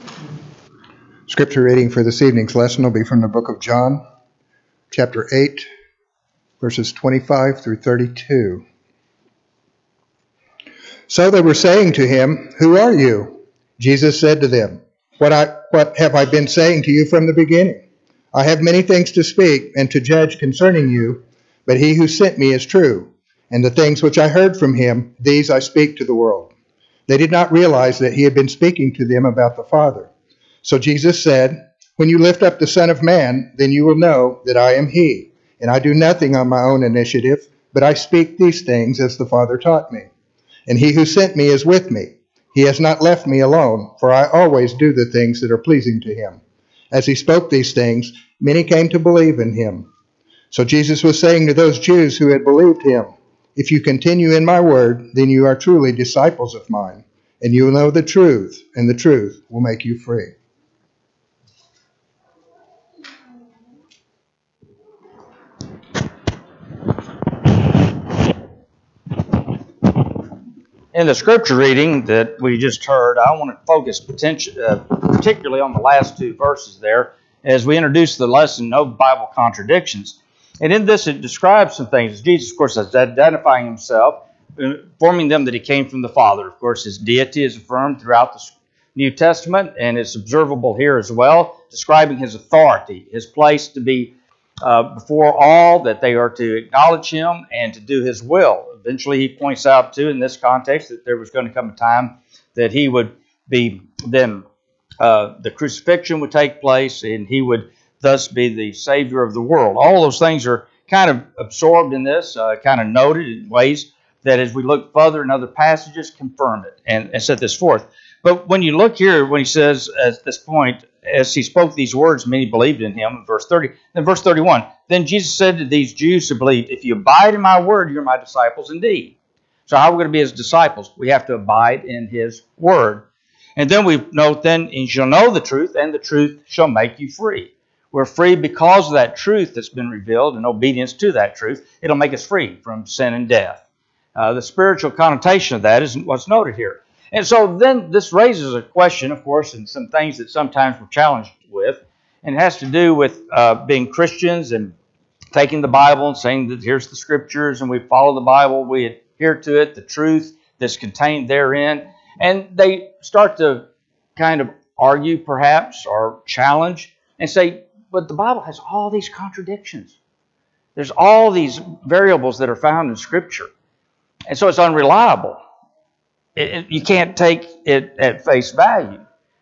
Scripture reading for this evening's lesson will be from the book of John, chapter 8, verses 25 through 32. So they were saying to him, "Who are you?" Jesus said to them, What have I been saying to you from the beginning? I have many things to speak and to judge concerning you, but he who sent me is true, and the things which I heard from him, these I speak to the world. They did not realize that he had been speaking to them about the Father. So Jesus said, When you lift up the Son of Man, then you will know that I am he, and I do nothing on my own initiative, but I speak these things as the Father taught me. And he who sent me is with me. He has not left me alone, for I always do the things that are pleasing to him. As he spoke these things, many came to believe in him. So Jesus was saying to those Jews who had believed him, If you continue in my word, then you are truly disciples of mine, and you will know the truth, and the truth will make you free. In the scripture reading that we just heard, I want to focus particularly on the last two verses there as we introduce the lesson, No Bible Contradictions. And in this, it describes some things. Jesus, of course, is identifying himself, informing them that he came from the Father. Of course, his deity is affirmed throughout the New Testament, and it's observable here as well, describing his authority, his place to be before all, that they are to acknowledge him and to do his will. Eventually, he points out, too, in this context, that there was going to come a time that he would be then, the crucifixion would take place, and he would thus be the Savior of the world. All those things are kind of absorbed in this, kind of noted in ways that as we look further in other passages, confirm it and set this forth. But when you look here, when he says at this point, as he spoke these words, many believed in him, in verse 30. Then verse 31, Then Jesus said to these Jews who believed, If you abide in my word, you're my disciples indeed. So how are we going to be his disciples? We have to abide in his word. And then we note, Then you shall know the truth, and the truth shall make you free. We're free because of that truth that's been revealed, and obedience to that truth. It'll make us free from sin and death. The spiritual connotation of that is what's noted here. And so then this raises a question, of course, and some things that sometimes we're challenged with, and it has to do with being Christians and taking the Bible and saying that here's the Scriptures and we follow the Bible, we adhere to it, the truth that's contained therein, and they start to kind of argue perhaps or challenge and say, but the Bible has all these contradictions. There's all these variables that are found in Scripture, and so it's unreliable. You can't take it at face value.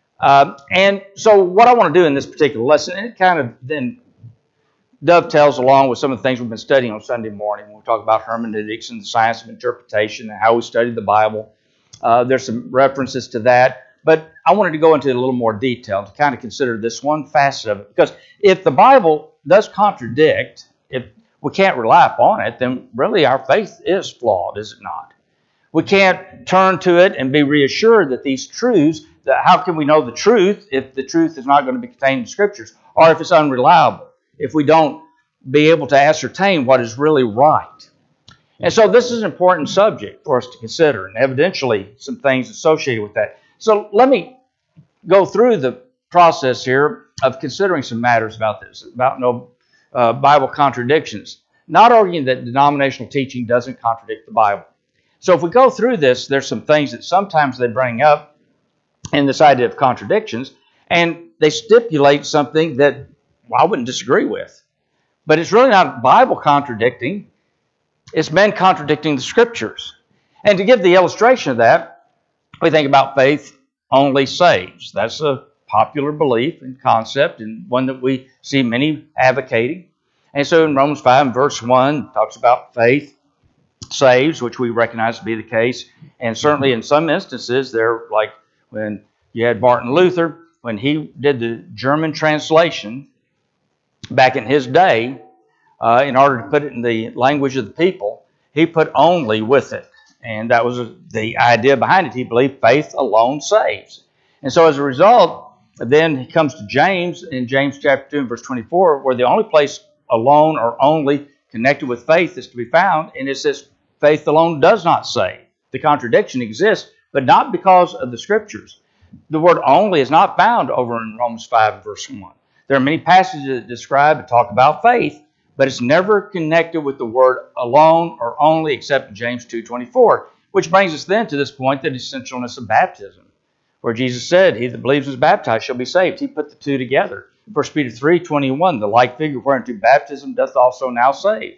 And so what I want to do in this particular lesson, and it kind of then dovetails along with some of the things we've been studying on Sunday morning when we talk about hermeneutics and the science of interpretation and how we study the Bible. There's some references to that. But I wanted to go into a little more detail to kind of consider this one facet of it. Because if the Bible does contradict, if we can't rely upon it, then really our faith is flawed, is it not? We can't turn to it and be reassured that these truths, that how can we know the truth if the truth is not going to be contained in the Scriptures, or if it's unreliable, if we don't be able to ascertain what is really right. And so this is an important subject for us to consider, and evidentially some things associated with that. So let me go through the process here of considering some matters about this, about no Bible contradictions. Not arguing that denominational teaching doesn't contradict the Bible. So if we go through this, there's some things that sometimes they bring up in this idea of contradictions, and they stipulate something that I wouldn't disagree with. But it's really not Bible contradicting. It's men contradicting the Scriptures. And to give the illustration of that, we think about faith only saves. That's a popular belief and concept, and one that we see many advocating. And so in Romans 5 and verse 1, it talks about faith saves, which we recognize to be the case. And certainly in some instances, they're like when you had Martin Luther, when he did the German translation back in his day, in order to put it in the language of the people, he put only with it. And that was the idea behind it. He believed faith alone saves. And so as a result, then he comes to James, in James chapter 2 and verse 24, where the only place alone or only connected with faith is to be found, and it says faith alone does not save. The contradiction exists, but not because of the Scriptures. The word only is not found over in Romans 5 verse 1. There are many passages that describe and talk about faith, but it's never connected with the word alone or only except in James 2:24, which brings us then to this point, the essentialness of baptism, where Jesus said, he that believes and is baptized shall be saved. He put the two together. 1 Peter 3:21, the like figure whereunto baptism doth also now save.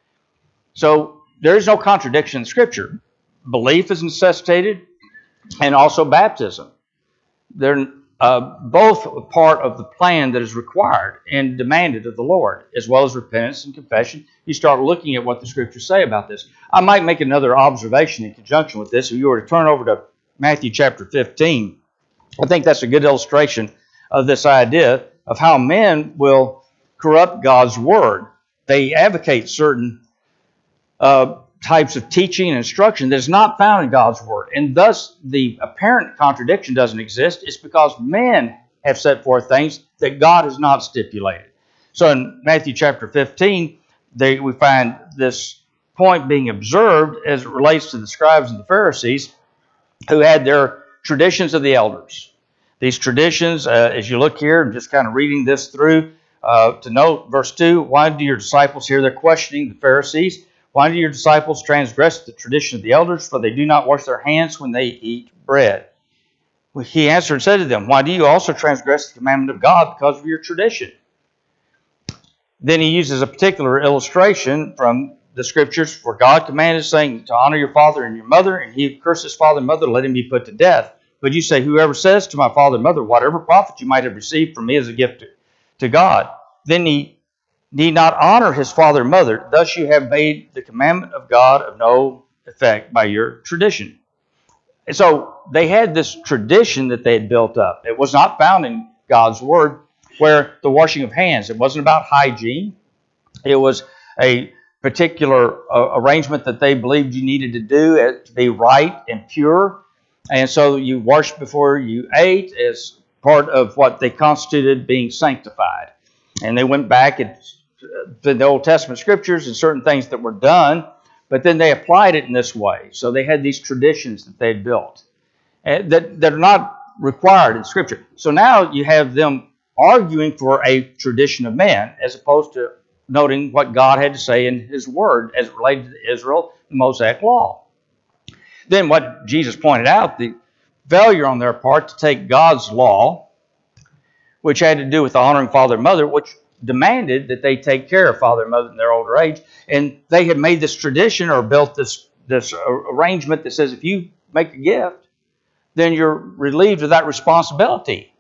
So there is no contradiction in Scripture. Belief is necessitated, and also baptism. They're both part of the plan that is required and demanded of the Lord, as well as repentance and confession. You start looking at what the Scriptures say about this. I might make another observation in conjunction with this. If you were to turn over to Matthew chapter 15, I think that's a good illustration of this idea of how men will corrupt God's Word. They advocate certain types of teaching and instruction that is not found in God's Word. And thus, the apparent contradiction doesn't exist. It's because men have set forth things that God has not stipulated. So in Matthew chapter 15, we find this point being observed as it relates to the scribes and the Pharisees who had their traditions of the elders. These traditions, as you look here, I'm just kind of reading this through to note verse 2, why do your disciples here, they're questioning the Pharisees, why do your disciples transgress the tradition of the elders, for they do not wash their hands when they eat bread? Well, he answered and said to them, why do you also transgress the commandment of God because of your tradition? Then he uses a particular illustration from the Scriptures, for God commanded, saying, to honor your father and your mother, and he who curses his father and mother, let him be put to death. But you say, whoever says to my father and mother, whatever profit you might have received from me as a gift to God, then he need not honor his father and mother. Thus you have made the commandment of God of no effect by your tradition. And so they had this tradition that they had built up. It was not found in God's Word, where the washing of hands, it wasn't about hygiene. It was a particular arrangement that they believed you needed to do to be right and pure. And so you washed before you ate as part of what they constituted being sanctified. And they went back to the Old Testament Scriptures and certain things that were done, but then they applied it in this way. So they had these traditions that they had built that are not required in Scripture. So now you have them arguing for a tradition of man as opposed to noting what God had to say in His Word as it related to Israel, the Mosaic Law. Then what Jesus pointed out, the failure on their part to take God's law, which had to do with honoring father and mother, which demanded that they take care of father and mother in their older age. And they had made this tradition or built this arrangement that says if you make a gift, then you're relieved of that responsibility.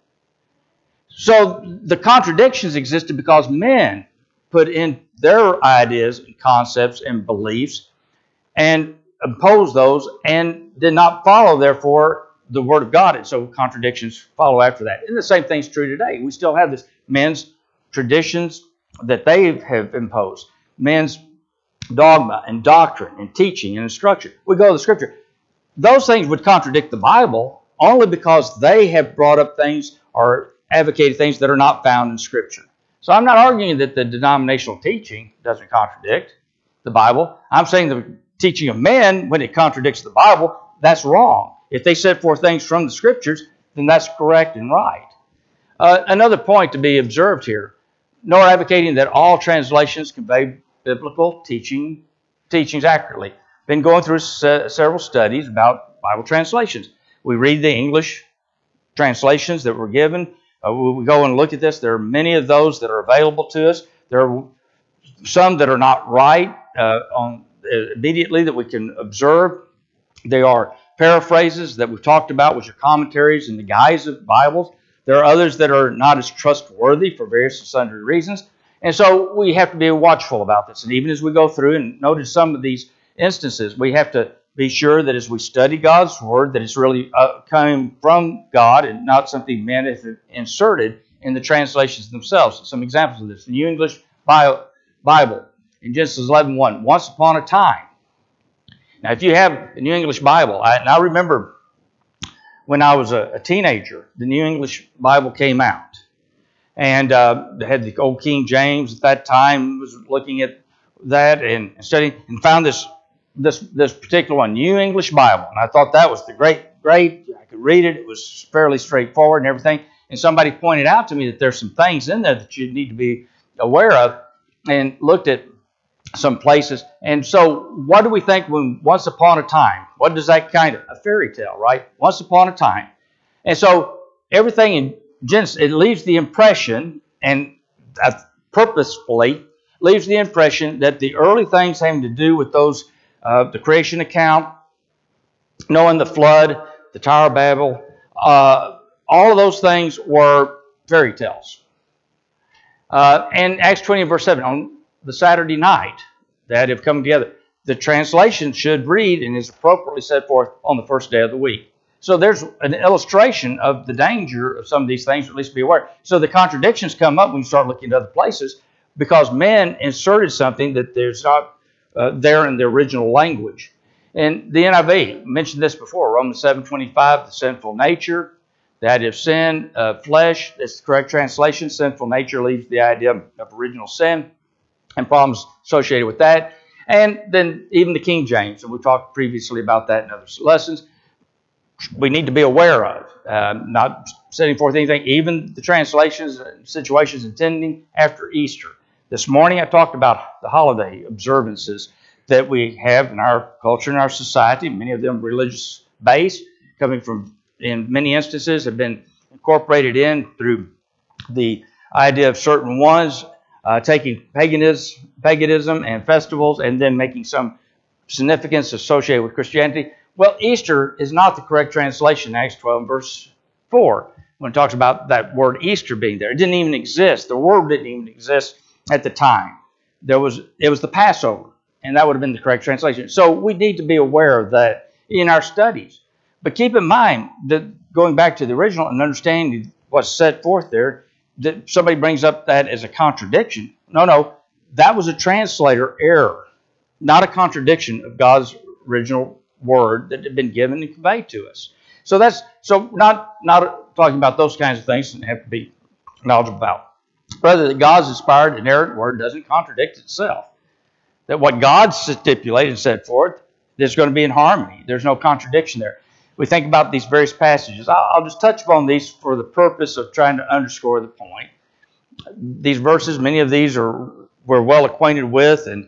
So the contradictions existed because men put in their ideas and concepts and beliefs and imposed those and did not follow, therefore, the Word of God. And so contradictions follow after that. And the same thing's true today. We still have this men's traditions that they have imposed, men's dogma and doctrine and teaching and instruction. We go to the Scripture. Those things would contradict the Bible only because they have brought up things or advocated things that are not found in Scripture. So I'm not arguing that the denominational teaching doesn't contradict the Bible. I'm saying the teaching of men, when it contradicts the Bible, that's wrong. If they set forth things from the Scriptures, then that's correct and right. Another point to be observed here, nor advocating that all translations convey biblical teachings accurately. Been going through several studies about Bible translations. We read the English translations that were given. We go and look at this. There are many of those that are available to us. There are some that are not right immediately that we can observe. They are paraphrases that we've talked about, which are commentaries in the guise of Bibles. There are others that are not as trustworthy for various and sundry reasons. And so we have to be watchful about this. And even as we go through and notice some of these instances, we have to be sure that as we study God's Word, that it's really coming from God and not something men have inserted in the translations themselves. Some examples of this. The New English Bible, in Genesis 11:1, once upon a time. Now, if you have the New English Bible, I remember when I was a teenager, the New English Bible came out. And they had the old King James at that time, was looking at that and studying, and found this particular one, New English Bible. And I thought that was the great great. I could read it. It was fairly straightforward and everything. And somebody pointed out to me that there's some things in there that you need to be aware of, and looked at some places. And so what do we think when once upon a time? What does that kind of, a fairy tale, right? Once upon a time. And so everything in Genesis, it leaves the impression, and purposefully leaves the impression that the early things having to do with those, the creation account, knowing the flood, the Tower of Babel, all of those things were fairy tales. And Acts 20 verse 7, on the Saturday night that have come together, the translation should read and is appropriately set forth on the first day of the week. So there's an illustration of the danger of some of these things, or at least be aware. So the contradictions come up when you start looking at other places, because men inserted something that there's not there in the original language. And the NIV mentioned this before, Romans 7:25, the sinful nature, that if sin, flesh, that's the correct translation. Sinful nature leaves the idea of original sin and problems associated with that. And then even the King James, and we talked previously about that in other lessons, we need to be aware of, not setting forth anything, even the translations and situations intending after Easter. This morning I talked about the holiday observances that we have in our culture and our society, many of them religious based, coming from, in many instances, have been incorporated in through the idea of certain ones taking paganism and festivals and then making some significance associated with Christianity. Well, Easter is not the correct translation in Acts 12 verse 4 when it talks about that word Easter being there. It didn't even exist. The word didn't even exist at the time. It was the Passover, and that would have been the correct translation. So we need to be aware of that in our studies. But keep in mind that going back to the original and understanding what's set forth there, that somebody brings up that as a contradiction. No, that was a translator error, not a contradiction of God's original word that had been given and conveyed to us. So not talking about those kinds of things and have to be knowledgeable about. Rather, that God's inspired inerrant word doesn't contradict itself. That what God stipulated and set forth, there's going to be in harmony. There's no contradiction there. We think about these various passages. I'll just touch upon these for the purpose of trying to underscore the point. These verses, many of these we're well acquainted with, and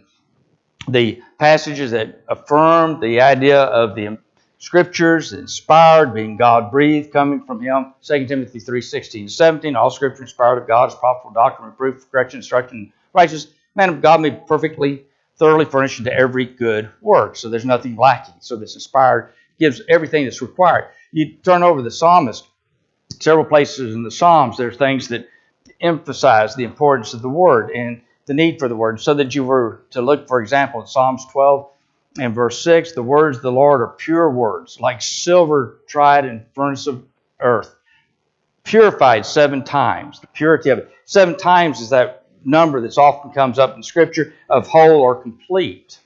the passages that affirm the idea of the Scriptures, inspired, being God-breathed, coming from Him. 2 Timothy 3:16, 17, all Scripture inspired of God is profitable for doctrine, reproof, correction, instruction, and righteousness. Man of God may be perfectly, thoroughly furnished into every good work. So there's nothing lacking. So this inspired gives everything that's required. You turn over the psalmist, several places in the Psalms, there's things that emphasize the importance of the Word and the need for the Word. So that you were to look, for example, in Psalms 12 and verse 6, the words of the Lord are pure words, like silver tried in furnace of earth, purified 7 times. The purity of it. 7 times is that number that often comes up in Scripture of whole or complete.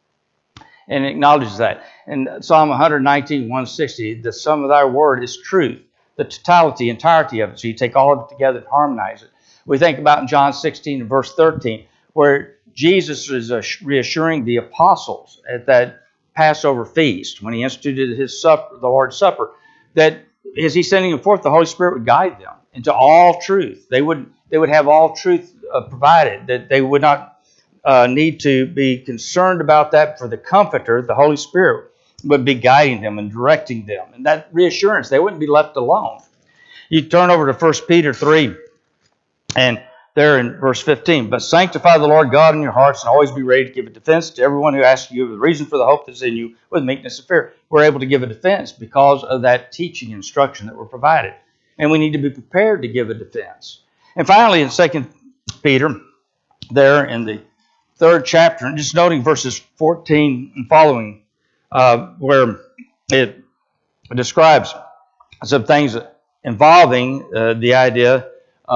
And it acknowledges that. In Psalm 119, 160, the sum of thy word is truth. The totality, entirety of it. So you take all of it together and harmonize it. We think about in John 16 and verse 13, where Jesus is reassuring the apostles at that Passover feast, when He instituted His supper, the Lord's Supper, that as He's sending them forth, the Holy Spirit would guide them into all truth. They would have all truth provided, that they would not need to be concerned about that, for the Comforter, the Holy Spirit, would be guiding them and directing them. And that reassurance, they wouldn't be left alone. You turn over to 1 Peter 3, and there in verse 15, but sanctify the Lord God in your hearts, and always be ready to give a defense to everyone who asks you the reason for the hope that's in you with meekness and fear. We're able to give a defense because of that teaching instruction that we're provided. And we need to be prepared to give a defense. And finally, in 2 Peter, there in the 3rd chapter, and just noting verses 14 and following, where it describes some things involving the idea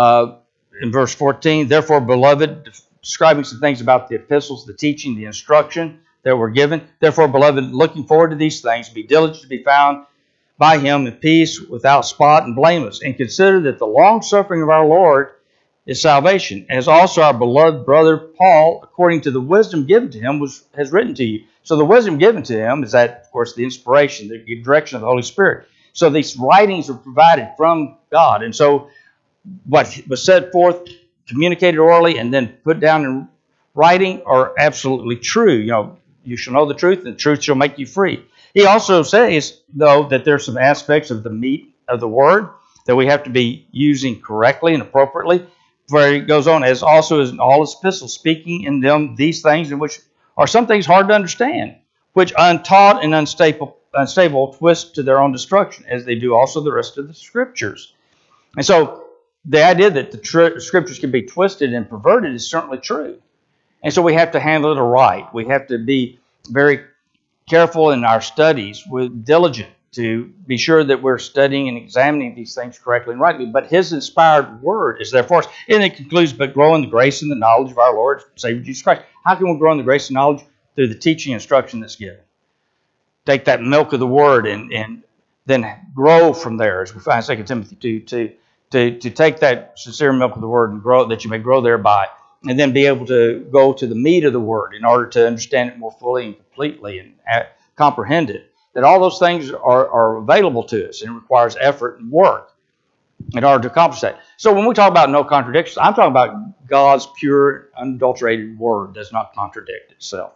in verse 14, therefore, beloved, describing some things about the epistles, the teaching, the instruction that were given. Therefore, beloved, looking forward to these things, be diligent to be found by Him in peace, without spot and blameless, and consider that the long suffering of our Lord is salvation, as also our beloved brother Paul, according to the wisdom given to him, has written to you. So the wisdom given to him is that, of course, the inspiration, the direction of the Holy Spirit. So these writings are provided from God. And so what was set forth, communicated orally, and then put down in writing are absolutely true. You shall know the truth, and the truth shall make you free. He also says, though, that there's some aspects of the meat of the word that we have to be using correctly and appropriately. Where he goes on, as also as in all his epistles, speaking in them these things, in which are some things hard to understand, which untaught and unstable twist to their own destruction, as they do also the rest of the scriptures. And so the idea that the scriptures can be twisted and perverted is certainly true. And so we have to handle it right. We have to be very careful in our studies, with diligent, to be sure that we're studying and examining these things correctly and rightly. But his inspired word is there for us. And it concludes, but grow in the grace and the knowledge of our Lord and Savior Jesus Christ. How can we grow in the grace and knowledge? Through the teaching and instruction that's given. Take that milk of the word and then grow from there, as we find 2 Timothy 2, to take that sincere milk of the word and grow, that you may grow thereby, and then be able to go to the meat of the word in order to understand it more fully and completely and comprehend it. That all those things are available to us, and it requires effort and work in order to accomplish that. So when we talk about no contradictions, I'm talking about God's pure, unadulterated word does not contradict itself.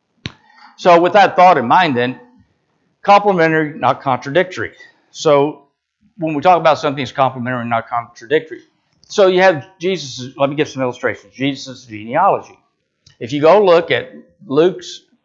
So with that thought in mind then, complementary, not contradictory. So when we talk about something that's complementary, not contradictory, so you have Jesus, let me give some illustrations, Jesus' genealogy. If you go look at Luke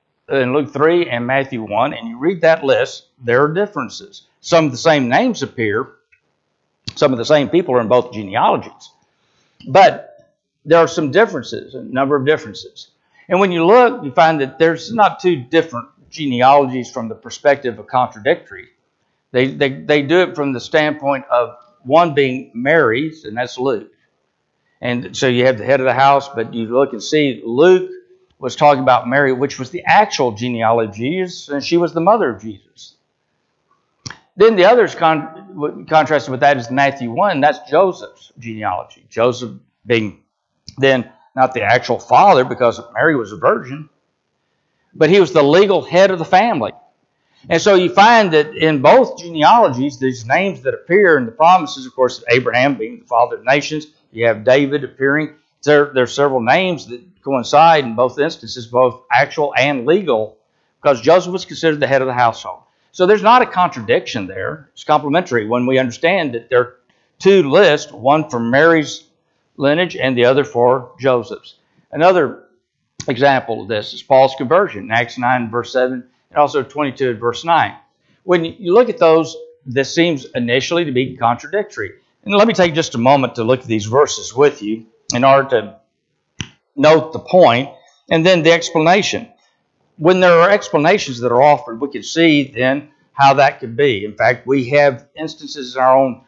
3 and Matthew 1, and you read that list, there are differences. Some of the same names appear. Some of the same people are in both genealogies. But there are some differences, a number of differences. And when you look, you find that there's not two different genealogies from the perspective of contradictory. They do it from the standpoint of one being Mary's, and that's Luke. And so you have the head of the house, but you look and see Luke was talking about Mary, which was the actual genealogy of Jesus, and she was the mother of Jesus. Then the others contrasted with that is Matthew 1, that's Joseph's genealogy. Joseph being then not the actual father, because Mary was a virgin, but he was the legal head of the family. And so you find that in both genealogies, these names that appear in the promises, of course, Abraham being the father of nations, you have David appearing. There are several names that coincide in both instances, both actual and legal, because Joseph was considered the head of the household. So there's not a contradiction there. It's complementary when we understand that there are two lists, one for Mary's lineage and the other for Joseph's. Another example of this is Paul's conversion in Acts 9, verse 7, and also 22, verse 9. When you look at those, this seems initially to be contradictory. And let me take just a moment to look at these verses with you in order to note the point and then the explanation. When there are explanations that are offered, we can see then how that could be. In fact, we have instances in our own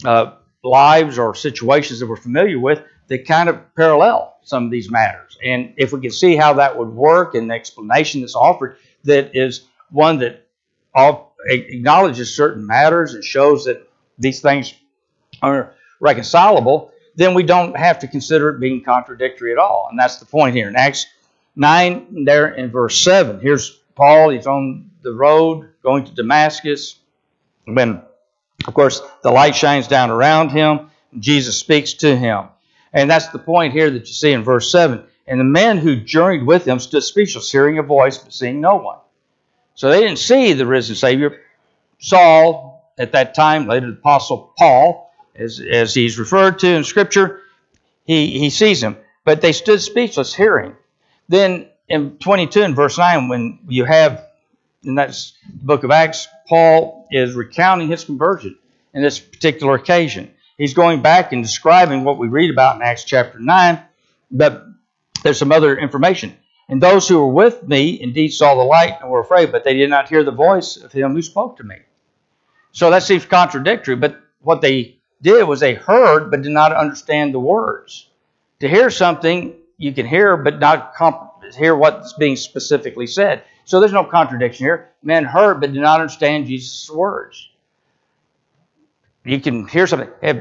lives or situations that we're familiar with that kind of parallel some of these matters. And if we can see how that would work and the explanation that's offered that is one that acknowledges certain matters and shows that these things are reconcilable, then we don't have to consider it being contradictory at all. And that's the point here. In Acts 9, there in verse 7, here's Paul. He's on the road going to Damascus. When, of course, the light shines down around him, Jesus speaks to him. And that's the point here that you see in verse 7. And the men who journeyed with him stood speechless, hearing a voice, but seeing no one. So they didn't see the risen Savior. Saul, at that time, later the Apostle Paul, as he's referred to in Scripture, he sees him. But they stood speechless, hearing. Then in 22 and verse 9, when you have, in that book of Acts, Paul is recounting his conversion in this particular occasion. He's going back and describing what we read about in Acts chapter 9, but there's some other information. And those who were with me indeed saw the light and were afraid, but they did not hear the voice of him who spoke to me. So that seems contradictory, but what they did was they heard but did not understand the words. To hear something, you can hear but not hear what's being specifically said. So there's no contradiction here. Men heard but did not understand Jesus' words. You can hear something.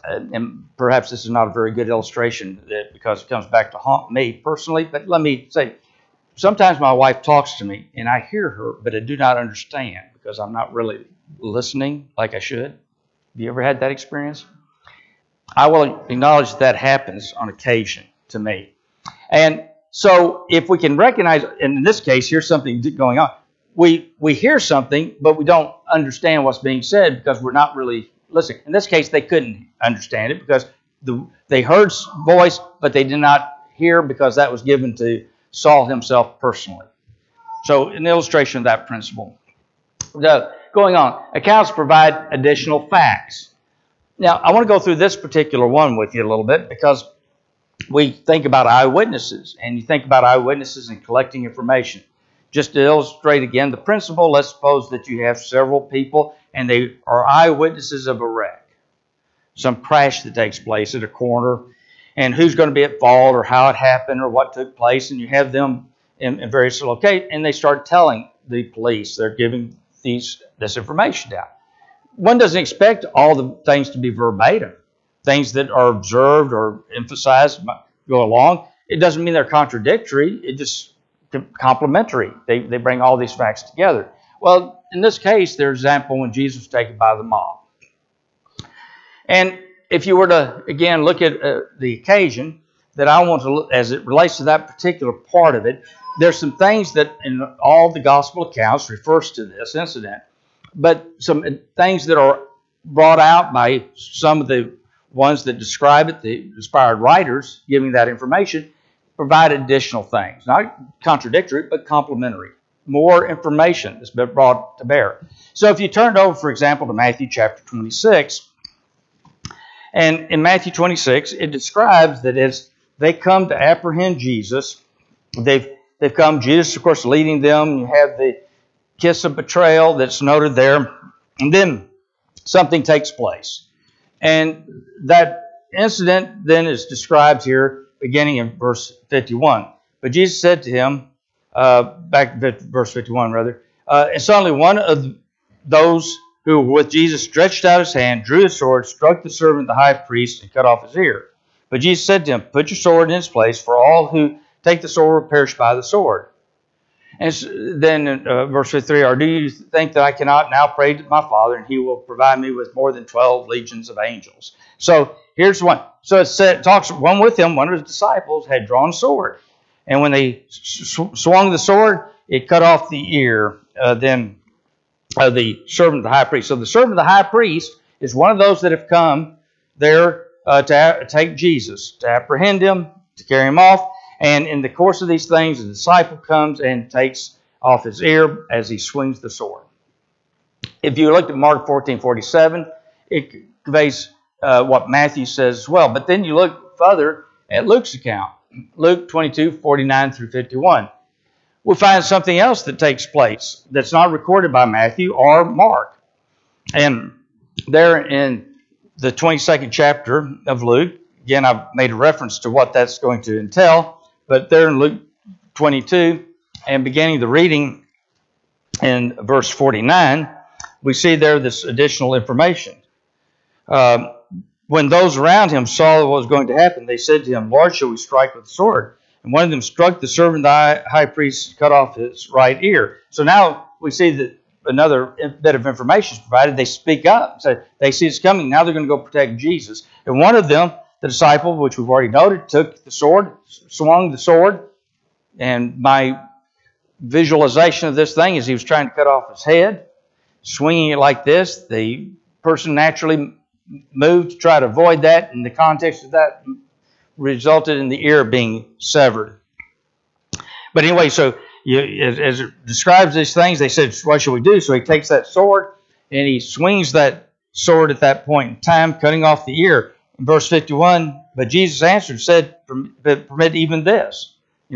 and perhaps this is not a very good illustration because it comes back to haunt me personally, but let me say, sometimes my wife talks to me and I hear her, but I do not understand because I'm not really listening like I should. Have you ever had that experience? I will acknowledge that happens on occasion to me. And so if we can recognize, and in this case, here's something going on. We hear something, but we don't understand what's being said because we're not really listening. In this case, they couldn't understand it because they heard voice, but they did not hear because that was given to Saul himself personally. So an illustration of that principle. Going on, accounts provide additional facts. Now, I want to go through this particular one with you a little bit because we think about eyewitnesses, and you think about eyewitnesses and collecting information. Just to illustrate again the principle, let's suppose that you have several people and they are eyewitnesses of a wreck, some crash that takes place at a corner, and who's going to be at fault or how it happened or what took place, and you have them in various locations, and they start telling the police. They're giving this information down. One doesn't expect all the things to be verbatim. Things that are observed or emphasized go along. It doesn't mean they're contradictory. It just complementary. They bring all these facts together. Well, in this case, there's an example when Jesus was taken by the mob. And if you were to, again, look at the occasion that I want to look, as it relates to that particular part of it, there's some things that in all the gospel accounts refers to this incident, but some things that are brought out by some of the ones that describe it, the inspired writers giving that information, provide additional things. Not contradictory, but complementary. More information has been brought to bear. So if you turned over, for example, to Matthew chapter 26, and in Matthew 26, it describes that as they come to apprehend Jesus, they've come, Jesus, of course, leading them. You have the kiss of betrayal that's noted there. And then something takes place. And that incident then is described here, beginning in verse 51. But Jesus said to him, back to verse 51 rather, and suddenly one of those who were with Jesus stretched out his hand, drew his sword, struck the servant of the high priest, and cut off his ear. But Jesus said to him, put your sword in its place, for all who take the sword will perish by the sword. And then in verse 53, or do you think that I cannot now pray to my Father, and he will provide me with more than 12 legions of angels? So here's one. So it talks, one with him, one of his disciples, had drawn a sword. And when they swung the sword, it cut off the ear then of the servant of the high priest. So the servant of the high priest is one of those that have come there to take Jesus, to apprehend him, to carry him off. And in the course of these things, the disciple comes and takes off his ear as he swings the sword. If you look at Mark 14:47, it conveys what Matthew says as well. But then you look further at Luke's account, Luke 22:49 through 51. We find something else that takes place that's not recorded by Matthew or Mark. And there in the 22nd chapter of Luke, again, I've made a reference to what that's going to entail. But there in Luke 22, and beginning the reading in verse 49, we see there this additional information. When those around him saw what was going to happen, they said to him, Lord, shall we strike with the sword? And one of them struck the servant of the high priest, cut off his right ear. So now we see that another bit of information is provided. They speak up. So they see it's coming. Now they're going to go protect Jesus. And one of them, the disciple, which we've already noted, took the sword, swung the sword, and my visualization of this thing is he was trying to cut off his head, swinging it like this. The person naturally moved to try to avoid that, and the context of that resulted in the ear being severed. But anyway, so as it describes these things, they said, what shall we do? So he takes that sword, and he swings that sword at that point in time, cutting off the ear. In verse 51, but Jesus answered and said, permit even this.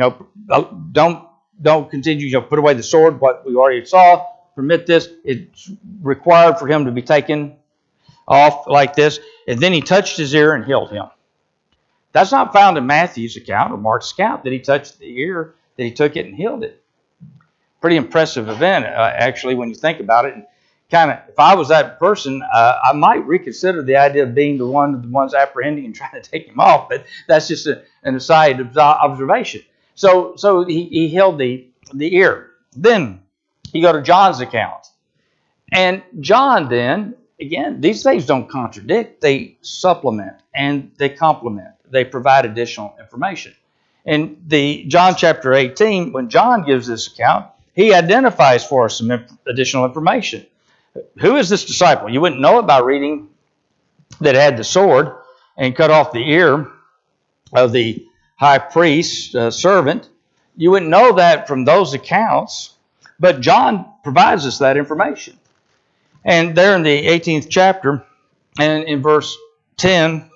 Don't continue, put away the sword, what we already saw. Permit this. It's required for him to be taken off like this. And then he touched his ear and healed him. That's not found in Matthew's account or Mark's account that he touched the ear, that he took it and healed it. Pretty impressive event, actually, when you think about it. if I was that person, I might reconsider the idea of being the ones apprehending and trying to take him off. But that's just an aside observation. So he held the ear. Then you go to John's account. And John then, again, these things don't contradict. They supplement and they complement. They provide additional information. In the John chapter 18, when John gives this account, he identifies for us some additional information. Who is this disciple? You wouldn't know it by reading that had the sword and cut off the ear of the high priest's servant. You wouldn't know that from those accounts, but John provides us that information. And there in the 18th chapter, and in verse 10,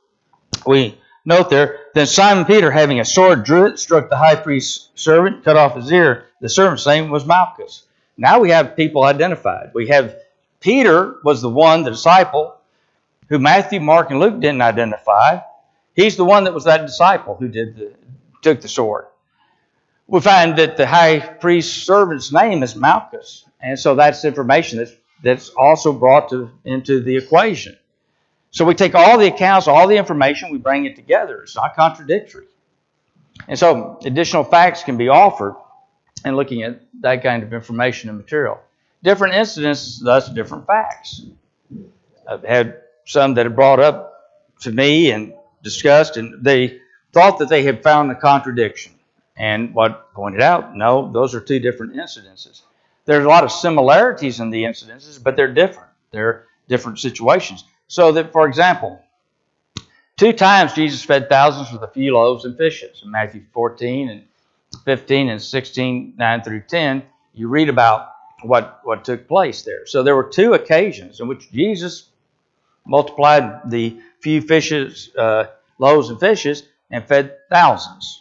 we note there, then Simon Peter, having a sword, drew it, struck the high priest's servant, cut off his ear. The servant's name was Malchus. Now we have people identified. We have Peter was the one, the disciple, who Matthew, Mark, and Luke didn't identify. He's the one that was that disciple who took the sword. We find that the high priest's servant's name is Malchus. And so that's information that's also brought into the equation. So we take all the accounts, all the information, we bring it together. It's not contradictory. And so additional facts can be offered in looking at that kind of information and material. Different incidents, thus different facts. I've had some that have brought up to me and discussed, and they thought that they had found a contradiction. And what pointed out, no, those are two different incidences. There's a lot of similarities in the incidences, but they're different. They're different situations. So that, for example, 2 times Jesus fed thousands with a few loaves and fishes. In Matthew 14 and 15 and 16, 9 through 10, you read about what took place there. So there were 2 occasions in which Jesus multiplied the few fishes, loaves and fishes, and fed thousands.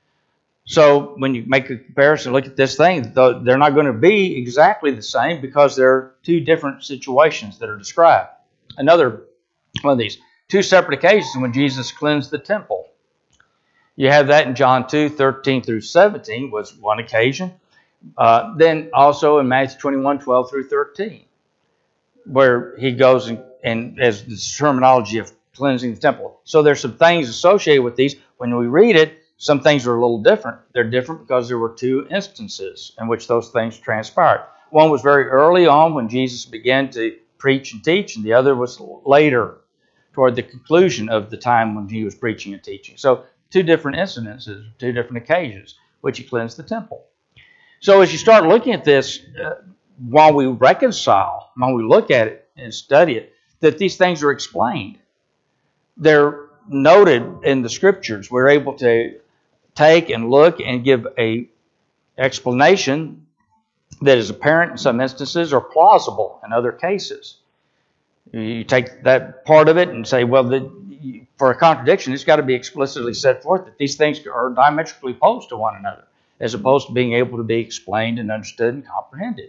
So when you make a comparison, look at this thing, they're not going to be exactly the same because there are 2 different situations that are described. Another one of these, 2 separate occasions when Jesus cleansed the temple. You have that in John 2, 13 through 17 was one occasion. Then also in Matthew 21, 12 through 13, where he goes and as the terminology of cleansing the temple. So there's some things associated with these. When we read it, some things are a little different. They're different because there were 2 instances in which those things transpired. One was very early on when Jesus began to preach and teach, and the other was later, toward the conclusion of the time when he was preaching and teaching. So 2 different incidences, 2 different occasions, which he cleansed the temple. So as you start looking at this, while we reconcile, when we look at it and study it, that these things are explained. They're noted in the scriptures. We're able to take and look and give a explanation that is apparent in some instances or plausible in other cases. You take that part of it and say, well, for a contradiction, it's got to be explicitly set forth that these things are diametrically opposed to one another, as opposed to being able to be explained and understood and comprehended.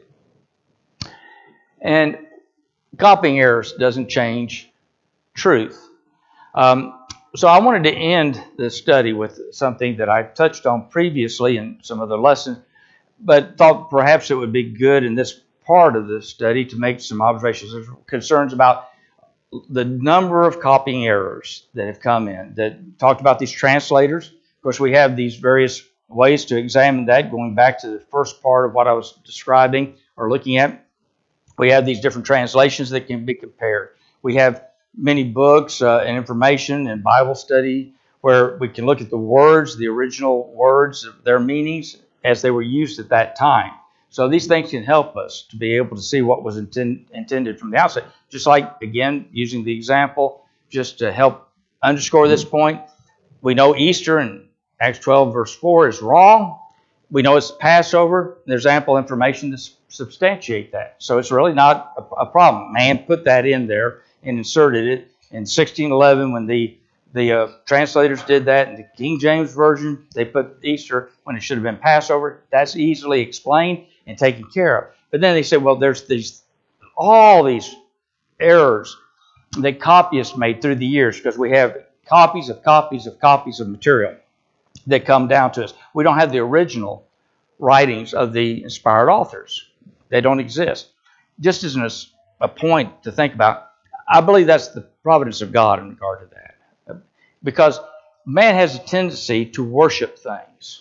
And copying errors doesn't change truth. So I wanted to end the study with something that I touched on previously in some of the lessons, but thought perhaps it would be good in this part of the study to make some observations or concerns about the number of copying errors that have come in, that talked about these translators. Of course, we have these various ways to examine that, going back to the first part of what I was describing or looking at. We have these different translations that can be compared. We have many books and information and Bible study where we can look at the words, the original words, their meanings as they were used at that time. So these things can help us to be able to see what was intended from the outset. Just like, again, using the example, just to help underscore this point, we know Easter in Acts 12 verse 4 is wrong. We know it's Passover. There's ample information to substantiate that. So it's really not a problem. Man put that in there and inserted it in 1611 when the translators did that. In the King James Version, they put Easter when it should have been Passover. That's easily explained and taken care of. But then they said, well, there's all these errors that copyists made through the years because we have copies of copies of copies of material that come down to us. We don't have the original writings of the inspired authors. They don't exist. just as a point to think about, I believe that's the providence of God in regard to that. Because man has a tendency to worship things.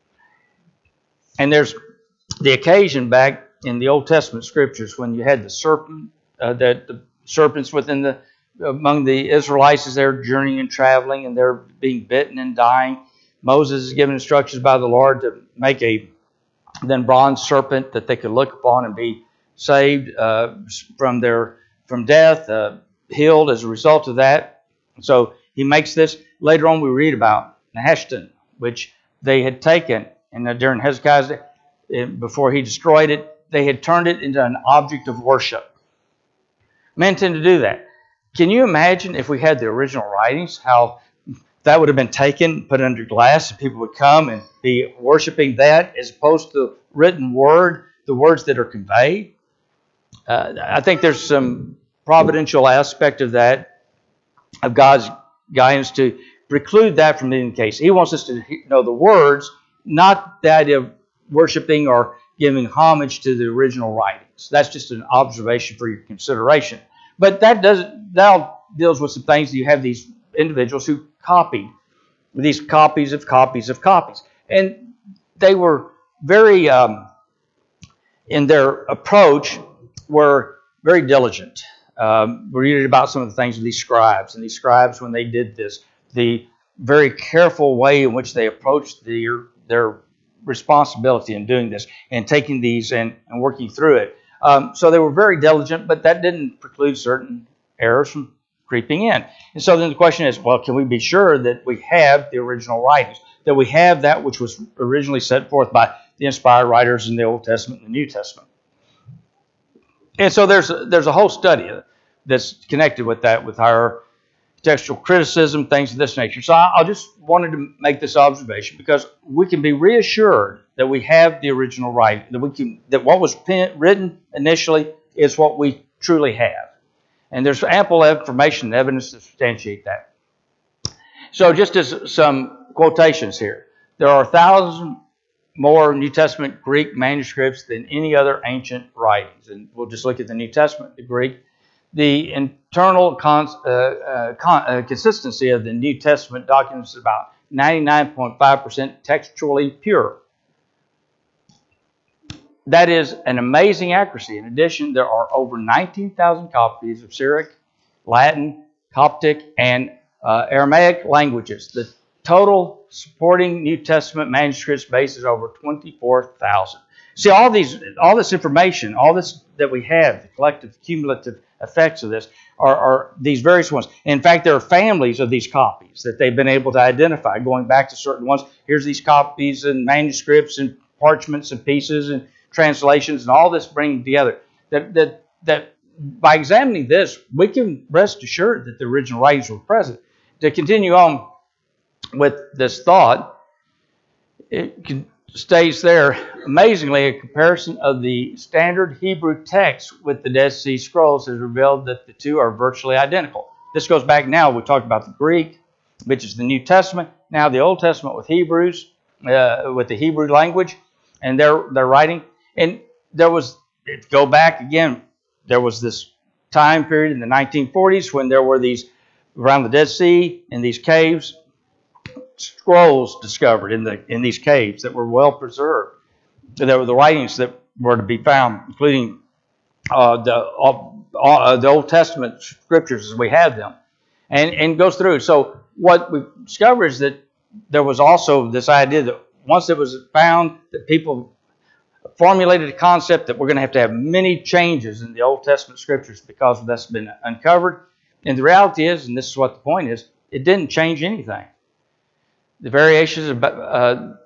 And there's the occasion back in the Old Testament scriptures when you had the serpent, the serpents among the Israelites as they're journeying and traveling and they're being bitten and dying. Moses is given instructions by the Lord to make a then bronze serpent that they could look upon and be saved from death, healed as a result of that. So he makes this. Later on we read about Nehushtan, which they had taken, and during Hezekiah's day, before he destroyed it, they had turned it into an object of worship. Men tend to do that. Can you imagine if we had the original writings, how that would have been taken, put under glass, and people would come and be worshiping that as opposed to the written word, the words that are conveyed? I think there's some providential aspect of that, of God's guidance to preclude that from being the case. He wants us to know the words, not the idea of worshiping or giving homage to the original writings. That's just an observation for your consideration. But that deals with some things that you have these individuals who copied these copies of copies of copies. And they were very, in their approach, were very diligent. We read about some of the things of these scribes. And these scribes, when they did this, the very careful way in which they approached their responsibility in doing this and taking these and working through it. So they were very diligent, but that didn't preclude certain errors from creeping in. And so then the question is, well, can we be sure that we have the original writings, that we have that which was originally set forth by the inspired writers in the Old Testament and the New Testament? And so there's a whole study that's connected with that, with our textual criticism, things of this nature. So I just wanted to make this observation because we can be reassured that we have the original writing, that what was written initially is what we truly have. And there's ample information and evidence to substantiate that. So just as some quotations here, there are 1,000 more New Testament Greek manuscripts than any other ancient writings. And we'll just look at the New Testament, the Greek. The internal consistency of the New Testament documents is about 99.5% textually pure. That is an amazing accuracy. In addition, there are over 19,000 copies of Syriac, Latin, Coptic, and Aramaic languages. The total supporting New Testament manuscripts base is over 24,000. See, all this information, all this that we have, the collective cumulative effects of this, are these various ones. In fact, there are families of these copies that they've been able to identify, going back to certain ones. Here's these copies and manuscripts and parchments and pieces and translations and all this bringing together. That by examining this, we can rest assured that the original writings were present. To continue on with this thought, it states there, amazingly, a comparison of the standard Hebrew text with the Dead Sea Scrolls has revealed that the two are virtually identical. This goes back now, we talked about the Greek, which is the New Testament, now the Old Testament with Hebrews, with the Hebrew language, and their writing. And go back again, there was this time period in the 1940s when there were these, around the Dead Sea, in these caves, scrolls discovered in these caves that were well preserved. There were the writings that were to be found, including the Old Testament scriptures as we have them, and goes through. So what we discovered is that there was also this idea that once it was found, that people formulated a concept that we're going to have many changes in the Old Testament scriptures because that's been uncovered. And the reality is, and this is what the point is, it didn't change anything. The variations about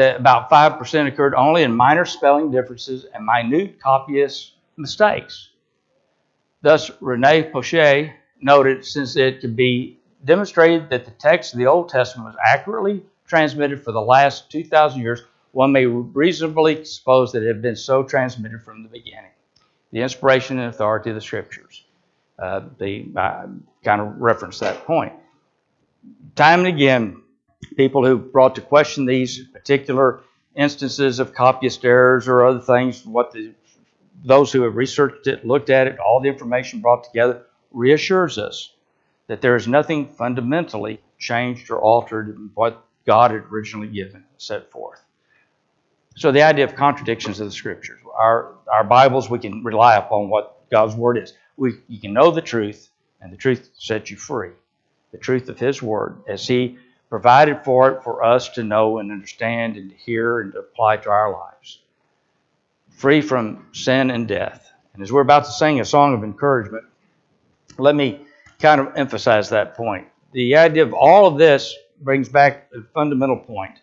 5% occurred only in minor spelling differences and minute copyist mistakes. Thus, René Pochet noted, since it could be demonstrated that the text of the Old Testament was accurately transmitted for the last 2,000 years, one may reasonably suppose that it had been so transmitted from the beginning. The inspiration and authority of the Scriptures. They kind of reference that point. Time and again, people who brought to question these particular instances of copyist errors or other things, what the those who have researched it, looked at it, all the information brought together, reassures us that there is nothing fundamentally changed or altered in what God had originally given, set forth. So the idea of contradictions of the Scriptures. Our Bibles, we can rely upon what God's Word is. You can know the truth, and the truth sets you free. The truth of His Word, as He provided for it for us to know and understand and to hear and to apply to our lives. Free from sin and death. And as we're about to sing a song of encouragement, let me kind of emphasize that point. The idea of all of this brings back a fundamental point.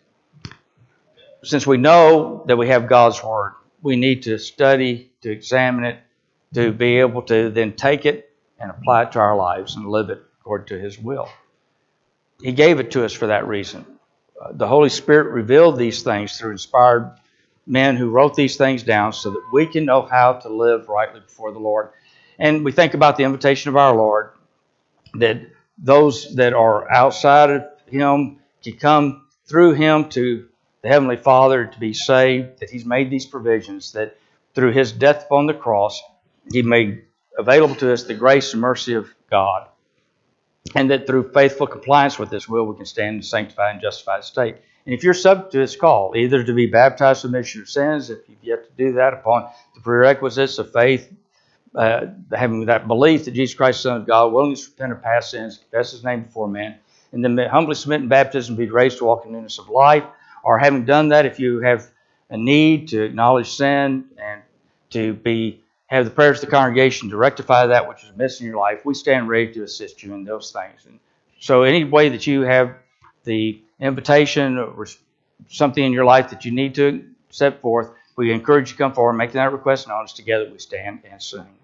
Since we know that we have God's Word, we need to study, to examine it, to be able to then take it and apply it to our lives and live it according to His will. He gave it to us for that reason. The Holy Spirit revealed these things through inspired men who wrote these things down so that we can know how to live rightly before the Lord. And we think about the invitation of our Lord, that those that are outside of Him can come through Him to the Heavenly Father to be saved, that He's made these provisions, that through His death upon the cross, He made available to us the grace and mercy of God, and that through faithful compliance with His will, we can stand in a sanctified and justified state. And if you're subject to this call, either to be baptized for remission of sins, if you've yet to do that upon the prerequisites of faith, having that belief that Jesus Christ is the Son of God, willingness to repent of past sins, confess His name before men, and then humbly submit in baptism, be raised to walk in newness of life, or having done that, if you have a need to acknowledge sin and to have the prayers of the congregation to rectify that which is amiss in your life, we stand ready to assist you in those things. And so any way that you have the invitation or something in your life that you need to set forth, we encourage you to come forward, make that request known. As together we stand and sing.